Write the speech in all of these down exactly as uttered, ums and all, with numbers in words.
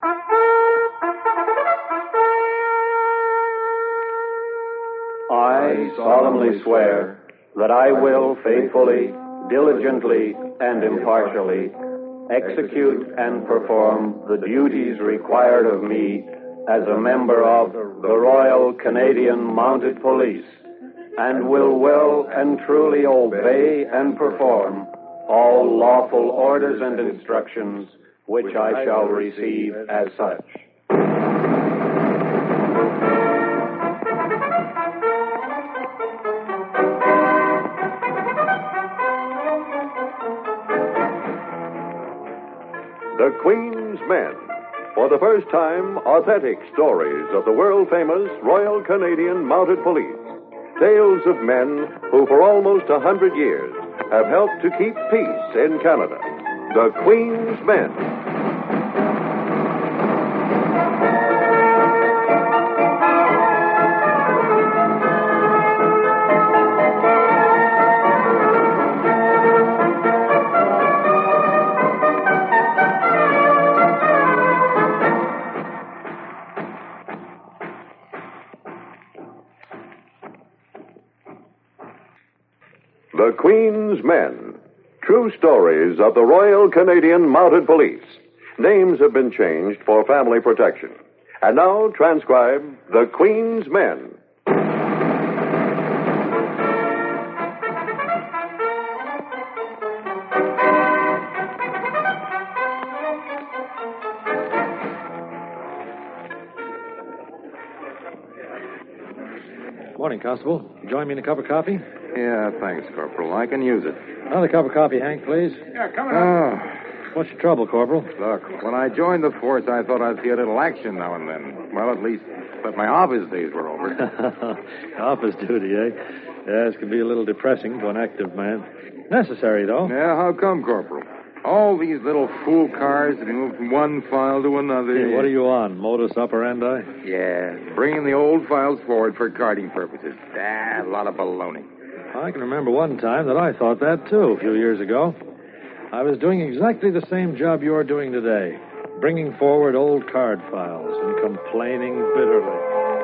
I solemnly swear that I will faithfully, diligently, and impartially execute and perform the duties required of me as a member of the Royal Canadian Mounted Police, and will well and truly obey and perform all lawful orders and instructions which I shall receive as such. The Queen's Men. For the first time, authentic stories of the world-famous Royal Canadian Mounted Police. Tales of men who for almost a hundred years have helped to keep peace in Canada. The Queen's Men. The Queen's Men. True stories of the Royal Canadian Mounted Police. Names have been changed for family protection. And now transcribe The Queen's Men. Morning, Constable. Join me in a cup of coffee? Yeah, thanks, Corporal. I can use it. Another cup of coffee, Hank, please. Yeah, coming up. Oh, What's your trouble, Corporal? look, when I joined the force, I thought I'd see a little action now and then. Well, at least, but my office days were over. Office duty, eh? Yes, can be a little depressing to an active man. Necessary, though. Yeah, how come, Corporal? All these little fool cars that move from one file to another. Hey, what are you on, modus operandi? Yeah, bringing the old files forward for carding purposes. Ah, a lot of baloney. I can remember one time that I thought that, too, a few years ago. I was doing exactly the same job you're doing today, bringing forward old card files and complaining bitterly.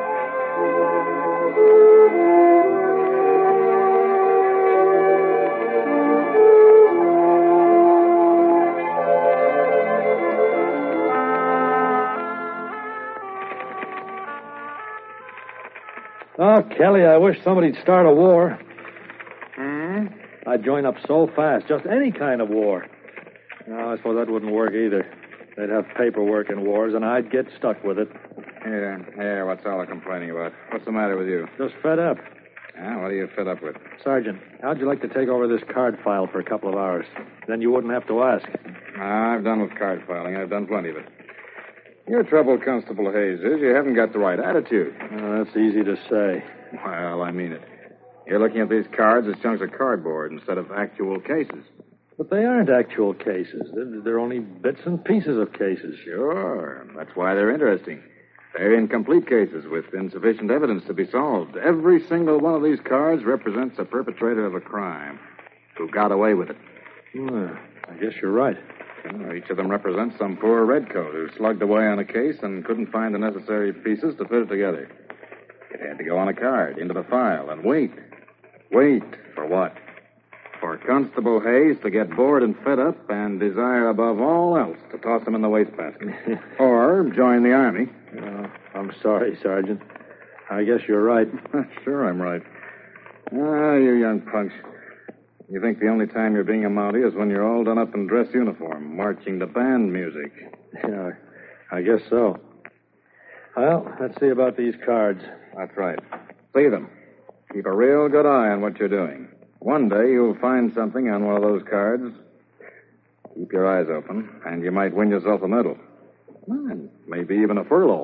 Oh, Kelly, I wish somebody'd start a war. Hmm? I'd join up so fast, just any kind of war. No, I suppose that wouldn't work either. They'd have paperwork in wars, and I'd get stuck with it. Here, here, what's all the complaining about? What's the matter with you? Just fed up. Ah, what are you fed up with? Sergeant, how'd you like to take over this card file for a couple of hours? Then you wouldn't have to ask. Ah, I've done with card filing. I've done plenty of it. Your trouble, Constable Hayes, is you haven't got the right attitude. Oh, that's easy to say. Well, I mean it. You're looking at these cards as chunks of cardboard instead of actual cases. But they aren't actual cases. They're, they're only bits and pieces of cases. Sure. That's why they're interesting. They're incomplete cases with insufficient evidence to be solved. Every single one of these cards represents a perpetrator of a crime who got away with it. Well, I guess you're right. Well, each of them represents some poor redcoat who slugged away on a case and couldn't find the necessary pieces to fit it together. It had to go on a card, into the file, and wait. Wait for what? For Constable Hayes to get bored and fed up and desire above all else to toss him in the wastebasket. Or join the Army. Oh, I'm sorry, Sergeant. I guess you're right. Sure, I'm right. Ah, you young punks. You think the only time you're being a Mountie is when you're all done up in dress uniform, marching to band music. Yeah, I guess so. Well, let's see about these cards. That's right. See them. Keep a real good eye on what you're doing. One day you'll find something on one of those cards. Keep your eyes open, and you might win yourself a medal. And maybe even a furlough.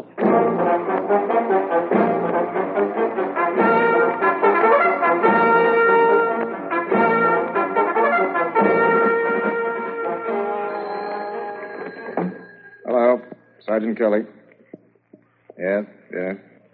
Hello, Sergeant Kelly. Yes, yes.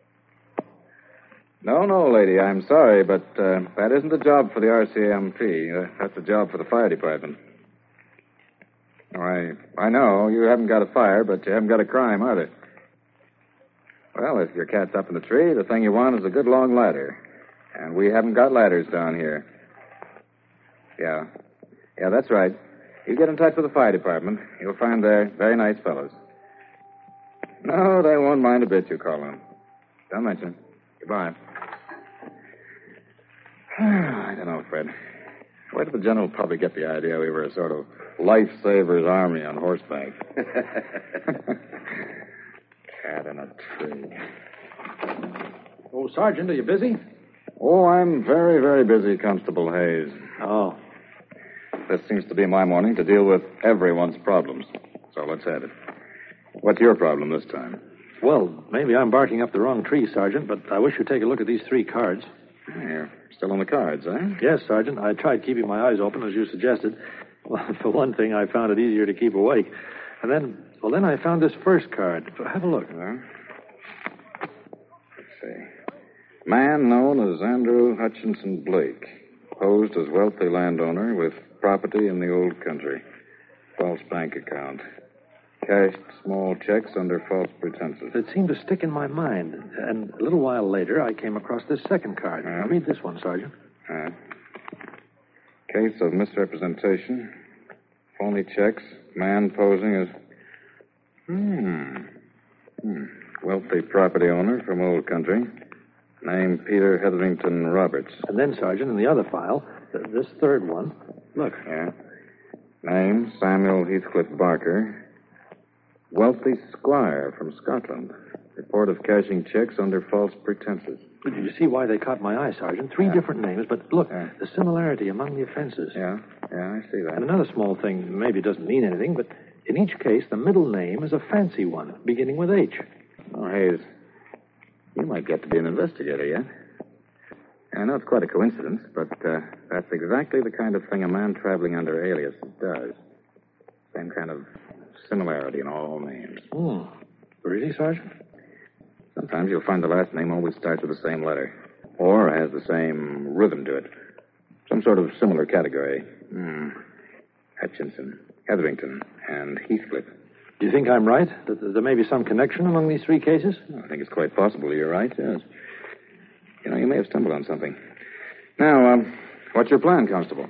No, no, lady, I'm sorry, but uh, that isn't a job for the R C M P. Uh, that's a job for the fire department. I, I know you haven't got a fire, but you haven't got a crime either. Well, if your cat's up in the tree, the thing you want is a good long ladder. And we haven't got ladders down here. Yeah. Yeah, that's right. You get in touch with the fire department. You'll find they're very nice fellows. No, they won't mind a bit you call them. Don't mention it. Goodbye. I don't know, Fred. Where did the general public get the idea we were a sort of lifesavers army on horseback? Cat in a tree. Oh, Sergeant, are you busy? Oh, I'm very, very busy, Constable Hayes. Oh. This seems to be my morning to deal with everyone's problems. So let's have it. What's your problem this time? Well, maybe I'm barking up the wrong tree, Sergeant, but I wish you'd take a look at these three cards. You're still on the cards, eh? Yes, Sergeant. I tried keeping my eyes open, as you suggested. Well, for one thing, I found it easier to keep awake. And then, well, then I found this first card. Have a look. Huh? Let's see. Man known as Andrew Hutchinson Blake, posed as wealthy landowner with property in the old country. False bank account. Cashed small checks under false pretenses. It seemed to stick in my mind. And a little while later, I came across this second card. Uh, now, read this one, Sergeant. Uh, case of misrepresentation. Phony checks. Man posing as... Hmm. hmm. Wealthy property owner from old country. Name Peter Hetherington Roberts. And then, Sergeant, in the other file, th- this third one. Look. Yeah. Name Samuel Heathcliff Barker. Wealthy squire from Scotland. Report of cashing checks under false pretenses. You see why they caught my eye, Sergeant? Three Yeah. different names, but look, Yeah. the similarity among the offenses. Yeah, yeah, I see that. And another small thing, maybe it doesn't mean anything, but in each case, the middle name is a fancy one, beginning with H. Oh, Hayes, you might get to be an investigator yet. I know it's quite a coincidence, but uh, that's exactly the kind of thing a man traveling under alias does. Same kind of similarity in all names. Hmm. Really, Sergeant? Sometimes you'll find the last name always starts with the same letter, or has the same rhythm to it. Some sort of similar category. Hmm. Hutchinson, Hetherington, and Heathcliff. Do you think I'm right? That there may be some connection among these three cases? I think it's quite possible you're right, yes. You know, you may have stumbled on something. Now, um, what's your plan, Constable?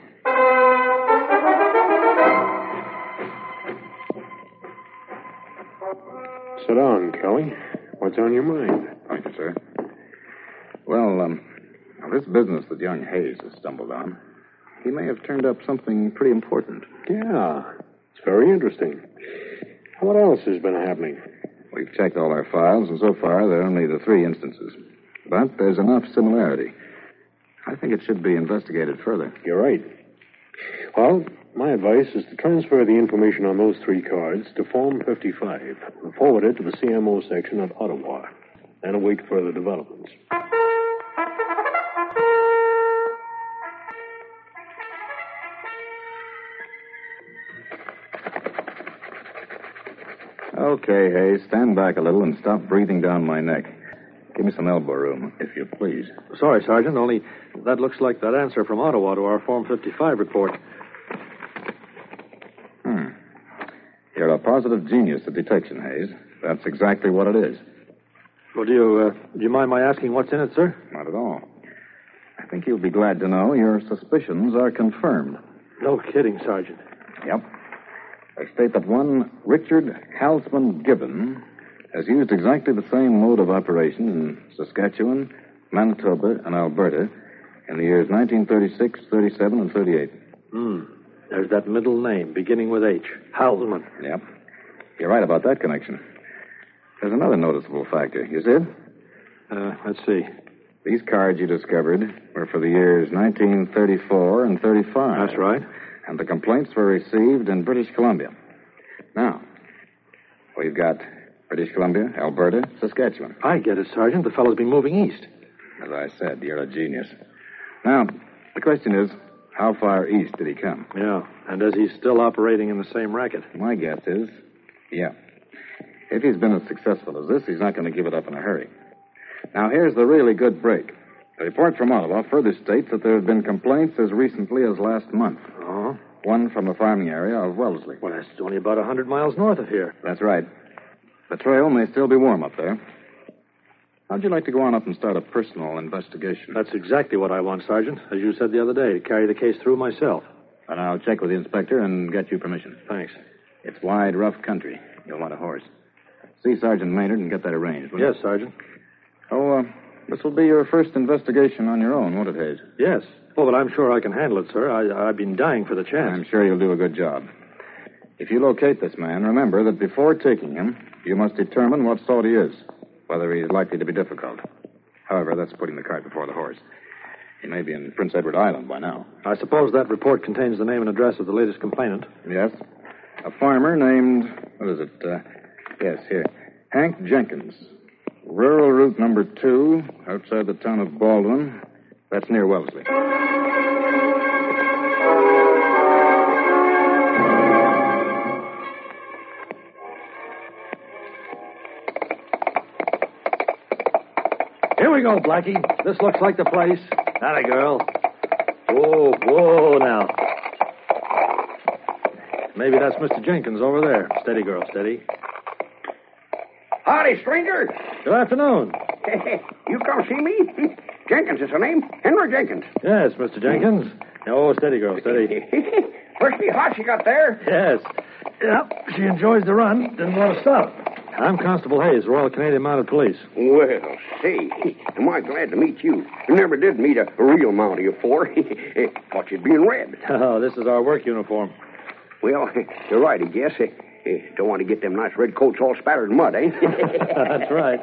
Sit down, Kelly. What's on your mind? Thank you, sir. Well, um, now this business that young Hayes has stumbled on, he may have turned up something pretty important. Yeah, it's very interesting. What else has been happening? We've checked all our files, and so far there are only the three instances. But there's enough similarity. I think it should be investigated further. You're right. Well, my advice is to transfer the information on those three cards to Form fifty-five and forward it to the C M O section at Ottawa and await further developments. Okay, Hayes, stand back a little and stop breathing down my neck. Give me some elbow room, if you please. Sorry, Sergeant, only that looks like that answer from Ottawa to our Form fifty-five report. Hmm. You're a positive genius at detection, Hayes. That's exactly what it is. Well, do you, uh, do you mind my asking what's in it, sir? Not at all. I think you'll be glad to know your suspicions are confirmed. No kidding, Sergeant. Yep. They state that one Richard Halsman Gibbon has used exactly the same mode of operation in Saskatchewan, Manitoba, and Alberta in the years nineteen thirty-six, thirty-seven, and thirty-eight. Hmm. There's that middle name, beginning with H. Halsman. Yep. You're right about that connection. There's another noticeable factor. You see it? Uh, let's see. These cards you discovered were for the years nineteen thirty-four and thirty-five. That's right. And the complaints were received in British Columbia. Now, we've got British Columbia, Alberta, Saskatchewan. I get it, Sergeant. The fellow's been moving east. As I said, you're a genius. Now, the question is, how far east did he come? Yeah, and is he still operating in the same racket? My guess is, yeah. If he's been as successful as this, he's not going to give it up in a hurry. Now, here's the really good break. The report from Ottawa further states that there have been complaints as recently as last month. Oh? One from the farming area of Wellesley. Well, that's only about a hundred miles north of here. That's right. The trail may still be warm up there. How'd you like to go on up and start a personal investigation? That's exactly what I want, Sergeant. As you said the other day, to carry the case through myself. And I'll check with the inspector and get you permission. Thanks. It's wide, rough country. You'll want a horse. See Sergeant Maynard and get that arranged, will you? Yes, Sergeant. Oh, uh, this will be your first investigation on your own, won't it, Hayes? Yes. Oh, but I'm sure I can handle it, sir. I, I've been dying for the chance. I'm sure you'll do a good job. If you locate this man, remember that before taking him, you must determine what sort he is, whether he's likely to be difficult. However, that's putting the cart before the horse. He may be in Prince Edward Island by now. I suppose that report contains the name and address of the latest complainant. Yes. A farmer named, what is it? Uh, yes, here. Hank Jenkins. Rural route number two, outside the town of Baldwin. That's near Wellesley. Here we go, Blackie. This looks like the place. Atta girl. Whoa, whoa now. Maybe that's Mister Jenkins over there. Steady, girl, steady. Howdy, stranger. Good afternoon. You come see me? Jenkins is her name. Henry Jenkins. Yes, Mister Jenkins. Oh, steady, girl, steady. Pretty hot she got there. Yes. Yep, she enjoys the run. Didn't want to stop. I'm Constable Hayes, Royal Canadian Mounted Police. Well, say, am I glad to meet you. Never did meet a real Mountie before. Thought you'd be in red. Oh, this is our work uniform. Well, you're right, I guess. Don't want to get them nice red coats all spattered in mud, eh? That's right.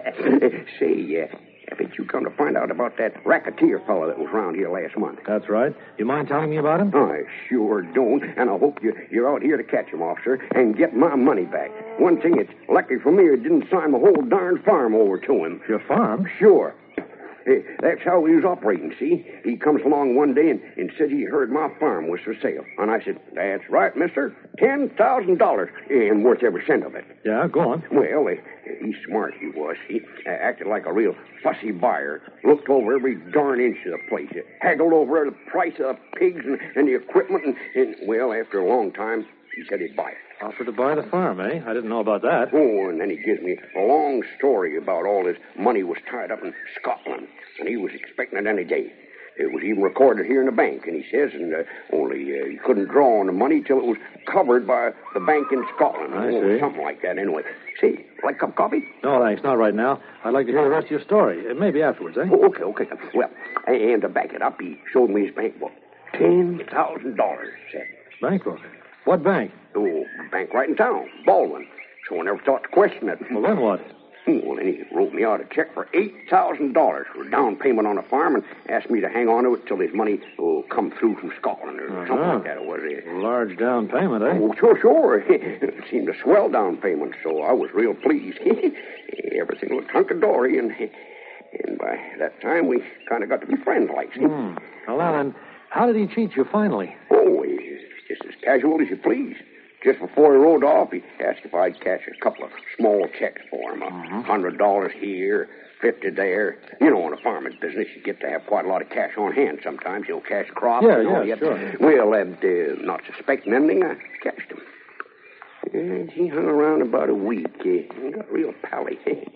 Say, uh, I bet you come to find out about that racketeer fellow that was around here last month. That's right. You mind telling me about him? I sure don't, and I hope you, you're out here to catch him, officer, and get my money back. One thing, it's lucky for me I didn't sign the whole darn farm over to him. Your farm? Sure. Hey, that's how he was operating, see? He comes along one day and, and said he heard my farm was for sale. And I said, that's right, mister. ten thousand dollars, and worth every cent of it. Yeah, go on. Well, uh, he's smart, he was. He uh, acted like a real fussy buyer. Looked over every darn inch of the place. Uh, haggled over the price of the pigs and, and the equipment. And, and, well, after a long time, he said he'd buy it. Offered to buy the farm, eh? I didn't know about that. Oh, and then he gives me a long story about all his money was tied up in Scotland, and he was expecting it any day. It was even recorded here in the bank, and he says, and uh, only uh, he couldn't draw on the money till it was covered by the bank in Scotland. I oh, see. Something like that, anyway. See, like a cup of coffee? No, thanks. Not right now. I'd like to hear the rest of your story. Uh, maybe afterwards, eh? Oh, okay, okay. Well, and to back it up, he showed me his bank book. Ten thousand dollars, said. Bank book? What bank? Oh, bank right in town, Baldwin. So I never thought to question it. Well, then what? Well, then he wrote me out a check for eight thousand dollars for a down payment on a farm and asked me to hang on to it till his money will come through from Scotland or Uh-huh. something like that. It was a Large down payment, eh? Oh, sure, sure. It seemed a swell down payment, so I was real pleased. Everything looked hunky-dory, and, and by that time we kind of got to be friends like. See? Hmm. Well, now then, how did he cheat you finally? Oh, it's just as casual as you please. Just before he rode off, he asked if I'd cash a couple of small checks for him. A Mm-hmm. hundred dollars here, fifty there. You know, in a farming business, you get to have quite a lot of cash on hand sometimes. You know, cash crops. Yeah, and all yeah, that. sure. Well, and, uh, not suspecting anything, I cashed him. And he hung around about a week. He got real pally.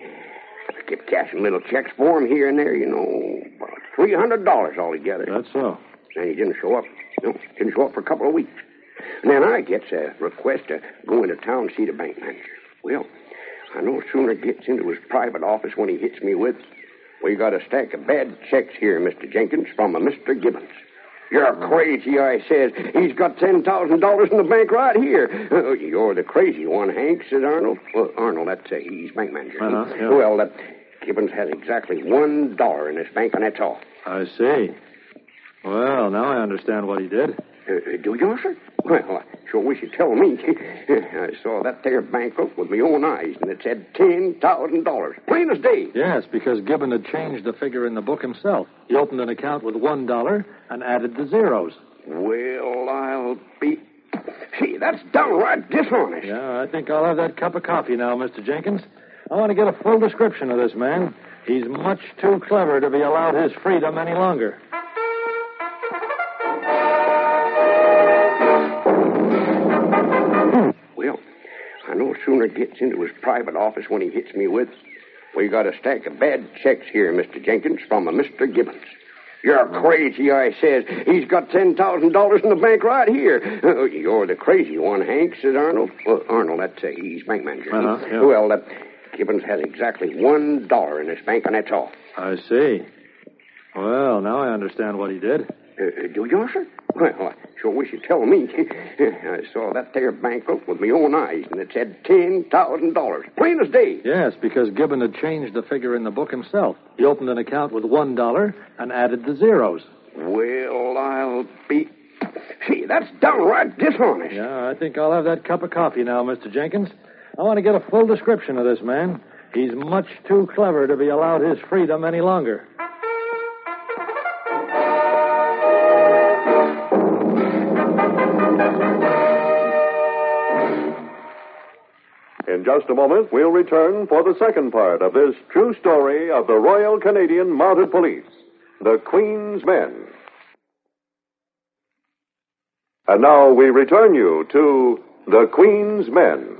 I kept cashing little checks for him here and there, you know, about three hundred dollars altogether. That's so. And he didn't show up. No, didn't show up for a couple of weeks. And then I gets a request to go into town and see the bank manager. Well, I no sooner gets into his private office when he hits me with, we got a stack of bad checks here, Mister Jenkins, from a Mister Gibbons. You're crazy, I says. He's got ten thousand dollars in the bank right here. Uh, you're the crazy one, Hank, said Arnold. Well, Arnold, that's uh, he's bank manager. Uh-huh, yeah. Well, uh, Gibbons has exactly one dollar in his bank, and that's all. I see. Well, now I understand what he did. Uh, do you, sir? Well, I sure wish you'd tell me. I saw that there bank book with my own eyes, and it said ten thousand dollars. Plain as day. Yes, because Gibbon had changed the figure in the book himself. He opened an account with one dollar and added the zeros. Well, I'll be... See, that's downright dishonest. Yeah, I think I'll have that cup of coffee now, Mister Jenkins. I want to get a full description of this man. He's much too clever to be allowed his freedom any longer. I no sooner gets into his private office when he hits me with, "We got a stack of bad checks here, Mister Jenkins, from a Mister Gibbons." "You're crazy," I says. "He's got ten thousand dollars in the bank right here." Uh, "You're the crazy one, Hank," says Arnold. Well, Arnold, that's uh, he's bank manager. Uh-huh, yeah. Well, uh, Gibbons has exactly one dollar in his bank, and that's all. I see. Well, now I understand what he did. Uh, do you, sir? Well, I sure wish you'd tell me. I saw that there bankbook with my own eyes, and it said ten thousand dollars, plain as day. Yes, because Gibbon had changed the figure in the book himself. He opened an account with one dollar and added the zeros. Well, I'll be... See, that's downright dishonest. Yeah, I think I'll have that cup of coffee now, Mister Jenkins. I want to get a full description of this man. He's much too clever to be allowed his freedom any longer. In just a moment, we'll return for the second part of this true story of the Royal Canadian Mounted Police, the Queen's Men. And now we return you to the Queen's Men.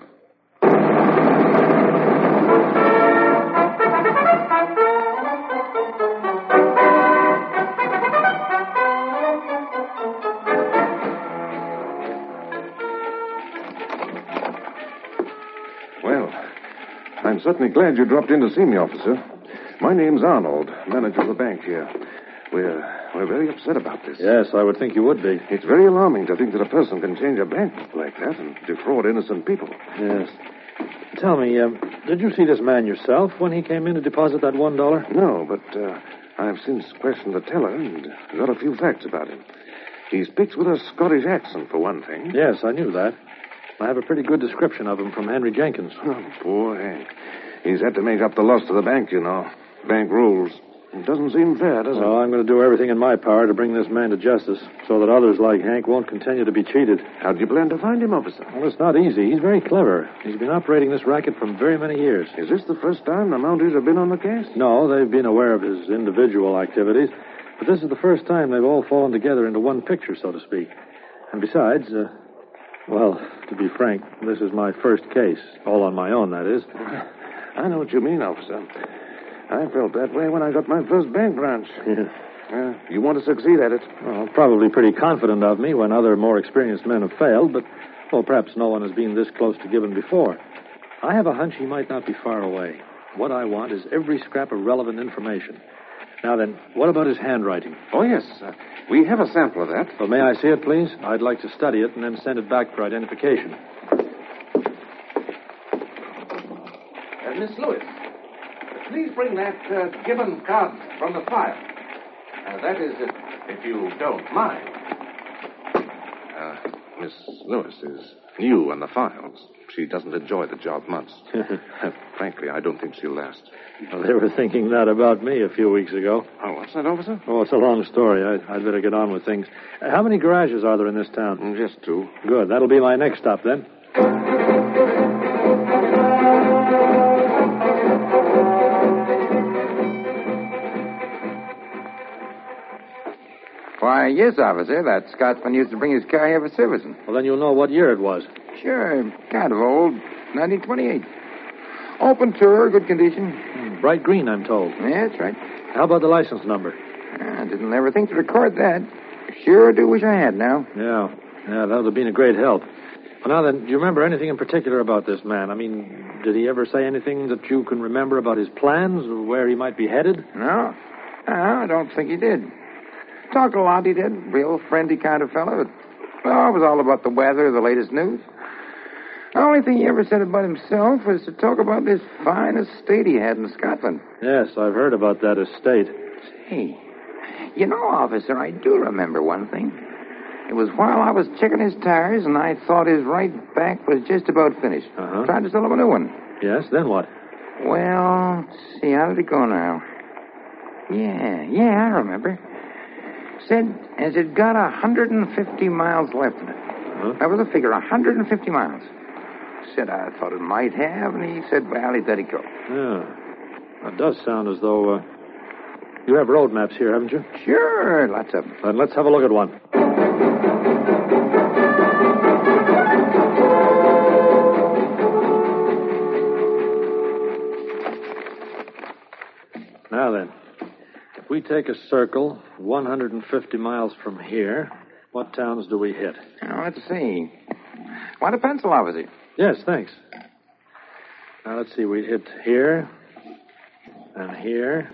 I'm certainly glad you dropped in to see me, officer. My name's Arnold, manager of the bank here. We're we're very upset about this. Yes, I would think you would be. It's very alarming to think that a person can change a bank like that and defraud innocent people. Yes. Tell me, um, did you see this man yourself when he came in to deposit that one dollar? No, but uh, I've since questioned the teller and got a few facts about him. He speaks with a Scottish accent, for one thing. Yes, I knew that. I have a pretty good description of him from Henry Jenkins. Oh, poor Hank. He's had to make up the loss to the bank, you know. Bank rules. It doesn't seem fair, does it? Well, I'm going to do everything in my power to bring this man to justice so that others like Hank won't continue to be cheated. How do you plan to find him, officer? Well, it's not easy. He's very clever. He's been operating this racket for very many years. Is this the first time the Mounties have been on the case? No, they've been aware of his individual activities, but this is the first time they've all fallen together into one picture, so to speak. And besides, uh, well, to be frank, this is my first case. All on my own, that is. I know what you mean, officer. I felt that way when I got my first bank branch. Yeah. Uh, you want to succeed at it? Well, probably pretty confident of me when other more experienced men have failed, but, well, perhaps no one has been this close to Gibbon before. I have a hunch he might not be far away. What I want is every scrap of relevant information. Now then, what about his handwriting? Oh, yes. Uh, we have a sample of that. Well, may I see it, please? I'd like to study it and then send it back for identification. Uh, Miss Lewis, please bring that uh, Gibbon card from the file. Uh, that is, if, if you don't mind. Uh, Miss Lewis is new in the files. She doesn't enjoy the job much. Frankly, I don't think she'll last. Well, they were thinking that about me a few weeks ago. Oh, what's that, officer? Oh, it's a long story. I, I'd better get on with things. Uh, how many garages are there in this town? Mm, just two. Good. That'll be my next stop, then. Why, yes, officer. That Scotsman used to bring his car here for servicing. Well, then you'll know what year it was. Sure, kind of old. nineteen twenty-eight. Open tour, good condition. Hmm, bright green, I'm told. Yeah, that's right. How about the license number? I didn't ever think to record that. Sure do wish I had now. Yeah, yeah, that would have been a great help. Well, now then, do you remember anything in particular about this man? I mean, did he ever say anything that you can remember about his plans or where he might be headed? No. No, I don't think he did. Talked a lot, he did. Real friendly kind of fellow. Well, it was all about the weather, the latest news. The only thing he ever said about himself was to talk about this fine estate he had in Scotland. Yes, I've heard about that estate. Hey, you know, officer, I do remember one thing. It was while I was checking his tires, and I thought his right back was just about finished. Uh-huh. Tried to sell him a new one. Yes, then what? Well, let's see, how did it go now? Yeah, yeah, I remember. Said as it got one hundred fifty miles left in it. Uh-huh. That was the figure, one hundred fifty miles. Said I thought it might have, and he said, well, he'd let it go. Yeah. It does sound as though, uh, you have road maps here, haven't you? Sure, lots of them. Then let's have a look at one. Now then, if we take a circle one hundred fifty miles from here, what towns do we hit? Now, let's see. Want a pencil, officer? Yes, thanks. Now, let's see. We hit here, and here,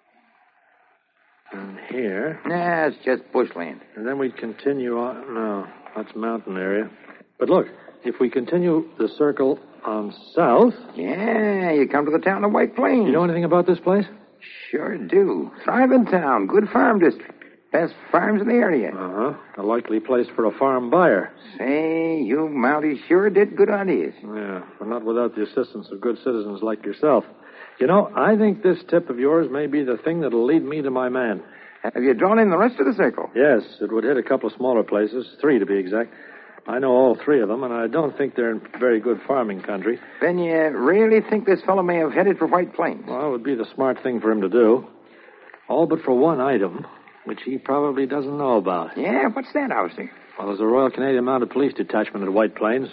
and here. Nah, it's just bushland. And then we'd continue on. No, that's mountain area. But look, if we continue the circle on south. Yeah, you come to the town of White Plains. You know anything about this place? Sure do. Thriving town, good farm district. Best farms in the area. Uh-huh. A likely place for a farm buyer. Say, you Mounties sure did good ideas. Yeah, but not without the assistance of good citizens like yourself. You know, I think this tip of yours may be the thing that'll lead me to my man. Have you drawn in the rest of the circle? Yes, it would hit a couple of smaller places, three to be exact. I know all three of them, and I don't think they're in very good farming country. Then you really think this fellow may have headed for White Plains? Well, it would be the smart thing for him to do. All but for one item, which he probably doesn't know about. Yeah, what's that, officer? Well, there's a Royal Canadian Mounted Police detachment at White Plains.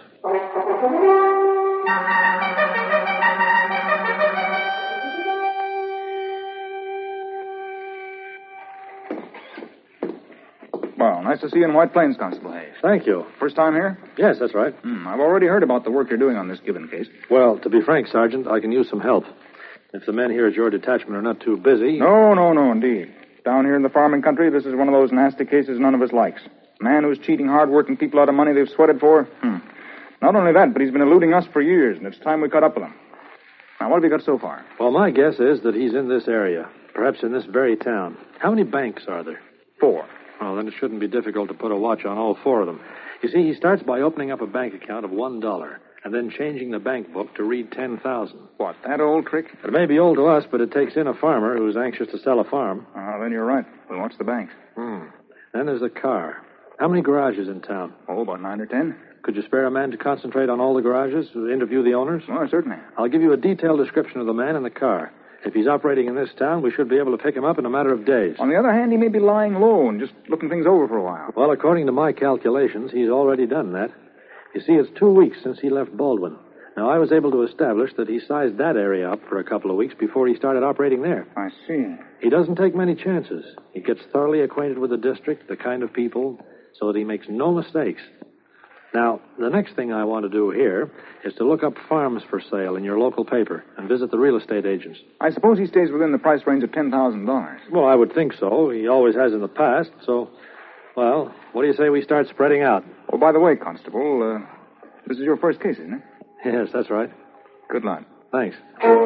Well, nice to see you in White Plains, Constable Hayes. Thank you. First time here? Yes, that's right. Hmm, I've already heard about the work you're doing on this Gibbon case. Well, to be frank, Sergeant, I can use some help. If the men here at your detachment are not too busy... No, no, no, indeed. Down here in the farming country, this is one of those nasty cases none of us likes. A man who's cheating hard-working people out of money they've sweated for. Hmm. Not only that, but he's been eluding us for years, and it's time we caught up with him. Now, what have you got so far? Well, my guess is that he's in this area, perhaps in this very town. How many banks are there? Four. Well, then it shouldn't be difficult to put a watch on all four of them. You see, he starts by opening up a bank account of one dollar and then changing the bank book to read ten thousand. What, that old trick? It may be old to us, but it takes in a farmer who's anxious to sell a farm. Ah, uh, then you're right. We'll watch the bank. Hmm. Then there's the car. How many garages in town? Oh, about nine or ten. Could you spare a man to concentrate on all the garages, to interview the owners? Oh, certainly. I'll give you a detailed description of the man and the car. If he's operating in this town, we should be able to pick him up in a matter of days. On the other hand, he may be lying low and just looking things over for a while. Well, according to my calculations, he's already done that. You see, it's two weeks since he left Baldwin. Now, I was able to establish that he sized that area up for a couple of weeks before he started operating there. I see. He doesn't take many chances. He gets thoroughly acquainted with the district, the kind of people, so that he makes no mistakes. Now, the next thing I want to do here is to look up farms for sale in your local paper and visit the real estate agents. I suppose he stays within the price range of ten thousand dollars. Well, I would think so. He always has in the past, so, well, what do you say we start spreading out? Oh, by the way, Constable, uh, this is your first case, isn't it? Yes, that's right. Good luck. Thanks.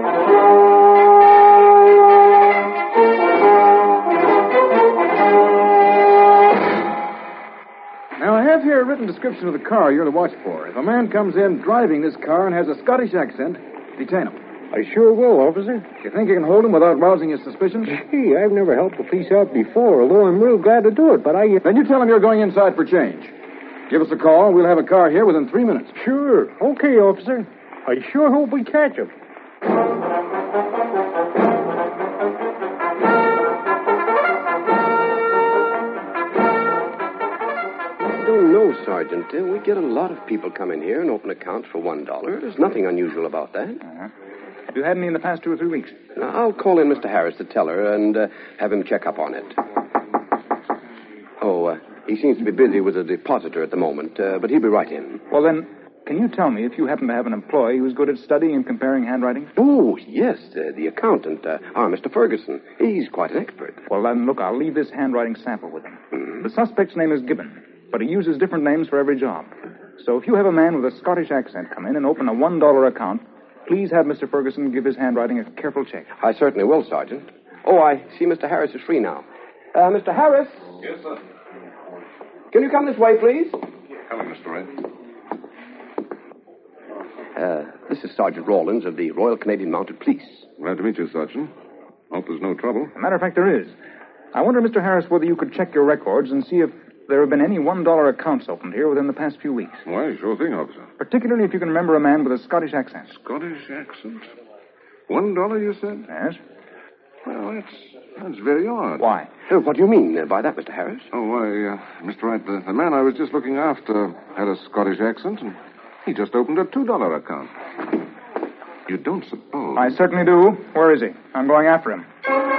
Now, I have here a written description of the car you're to watch for. If a man comes in driving this car and has a Scottish accent, detain him. I sure will, officer. You think you can hold him without rousing his suspicions? Gee, I've never helped the police out before, although I'm real glad to do it, but I... Then you tell him you're going inside for change. Give us a call. We'll have a car here within three minutes. Sure. Okay, officer. I sure hope we catch him. I don't know, Sergeant. Uh, we get a lot of people come in here and open accounts for one dollar. There's nothing unusual about that. Uh-huh. Have you had any in the past two or three weeks? Now, I'll call in Mister Harris, the teller, and uh, have him check up on it. Oh, uh, he seems to be busy with a depositor at the moment, uh, but he'll be right in. Well, then, can you tell me if you happen to have an employee who's good at studying and comparing handwriting? Oh, yes, uh, the accountant, uh, our Mister Ferguson. He's quite an expert. Well, then, look, I'll leave this handwriting sample with him. Mm-hmm. The suspect's name is Gibbon, but he uses different names for every job. So if you have a man with a Scottish accent come in and open a one dollar account, please have Mister Ferguson give his handwriting a careful check. I certainly will, Sergeant. Oh, I see Mister Harris is free now. Uh, Mister Harris? Yes, sir. Can you come this way, please? Coming, Mister Red. Uh, this is Sergeant Rawlins of the Royal Canadian Mounted Police. Glad to meet you, Sergeant. Hope there's no trouble. As a matter of fact, there is. I wonder, Mister Harris, whether you could check your records and see if there have been any one dollar accounts opened here within the past few weeks. Why, sure thing, officer. Particularly if you can remember a man with a Scottish accent. Scottish accent? One dollar, you said? Yes. Well, that's, that's very odd. Why? Uh, what do you mean uh, by that, Mister Harris? Oh, why, uh, Mister Wright, the, the man I was just looking after had a Scottish accent, and he just opened a two dollar account. You don't suppose... I certainly do. Where is he? I'm going after him.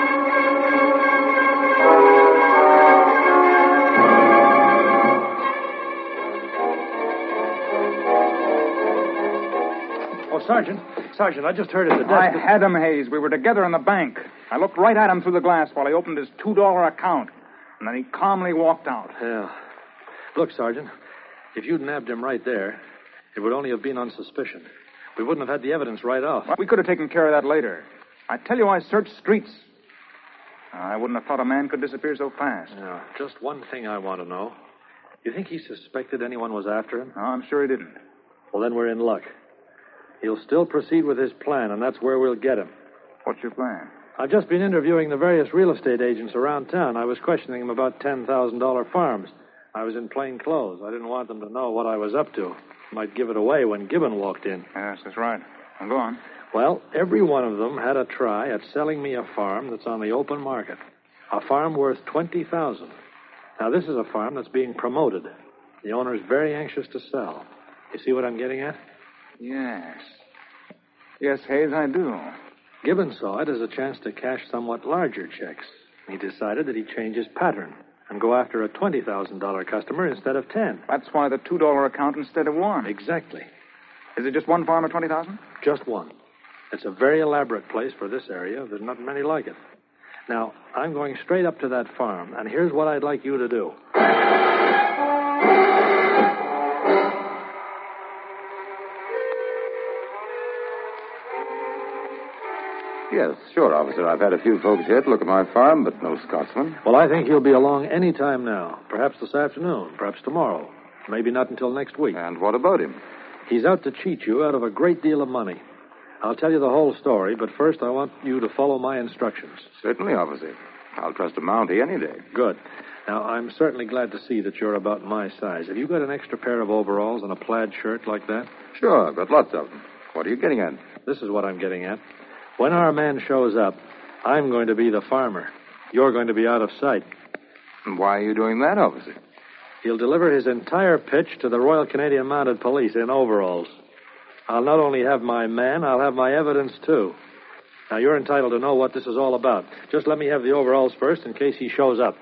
Sergeant, Sergeant, I just heard at the desk. I that- had him, Hayes. We were together in the bank. I looked right at him through the glass while he opened his two dollar account. And then he calmly walked out. Yeah. Look, Sergeant, if you'd nabbed him right there, it would only have been on suspicion. We wouldn't have had the evidence right off. Well, we could have taken care of that later. I tell you, I searched streets. I wouldn't have thought a man could disappear so fast. Yeah. Just one thing I want to know. You think he suspected anyone was after him? No, I'm sure he didn't. Well, then we're in luck. He'll still proceed with his plan, and that's where we'll get him. What's your plan? I've just been interviewing the various real estate agents around town. I was questioning them about ten thousand dollars farms. I was in plain clothes. I didn't want them to know what I was up to. Might give it away when Gibbon walked in. Yes, that's right. Now, go on. Well, every one of them had a try at selling me a farm that's on the open market. A farm worth twenty thousand dollars. Now, this is a farm that's being promoted. The owner is very anxious to sell. You see what I'm getting at? Yes. Yes, Hayes, I do. Gibbon saw it as a chance to cash somewhat larger checks. He decided that he'd change his pattern and go after a twenty thousand dollars customer instead of ten. That's why the two dollar account instead of one. Exactly. Is it just one farm at twenty thousand dollars? Just one. It's a very elaborate place for this area. There's not many like it. Now, I'm going straight up to that farm, and here's what I'd like you to do. Yes, sure, officer. I've had a few folks here to look at my farm, but no Scotsman. Well, I think he'll be along any time now. Perhaps this afternoon, perhaps tomorrow. Maybe not until next week. And what about him? He's out to cheat you out of a great deal of money. I'll tell you the whole story, but first I want you to follow my instructions. Certainly, officer. I'll trust a Mountie any day. Good. Now, I'm certainly glad to see that you're about my size. Have you got an extra pair of overalls and a plaid shirt like that? Sure, I've got lots of them. What are you getting at? This is what I'm getting at. When our man shows up, I'm going to be the farmer. You're going to be out of sight. And why are you doing that, officer? He'll deliver his entire pitch to the Royal Canadian Mounted Police in overalls. I'll not only have my man, I'll have my evidence, too. Now, you're entitled to know what this is all about. Just let me have the overalls first in case he shows up.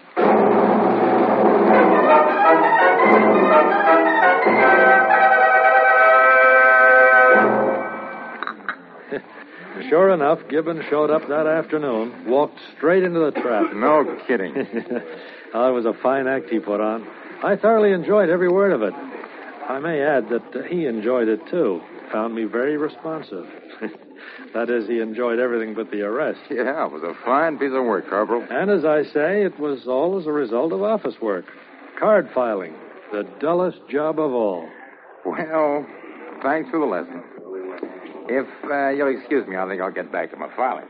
Sure enough, Gibbon showed up that afternoon, walked straight into the trap. No kidding. Oh, it was a fine act he put on. I thoroughly enjoyed every word of it. I may add that uh, he enjoyed it, too. Found me very responsive. That is, he enjoyed everything but the arrest. Yeah, it was a fine piece of work, Corporal. And as I say, it was all as a result of office work. Card filing. The dullest job of all. Well, thanks for the lesson. If uh, you'll excuse me, I think I'll get back to my filing.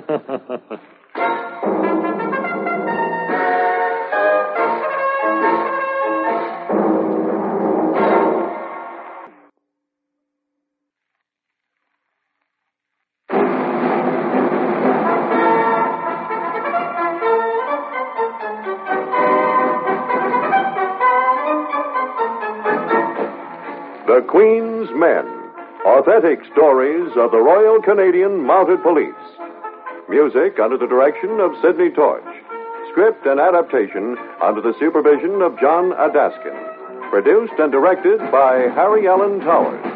The Queen's Men. Authentic stories of the Royal Canadian Mounted Police. Music under the direction of Sidney Torch. Script and adaptation under the supervision of John Adaskin. Produced and directed by Harry Allen Towers.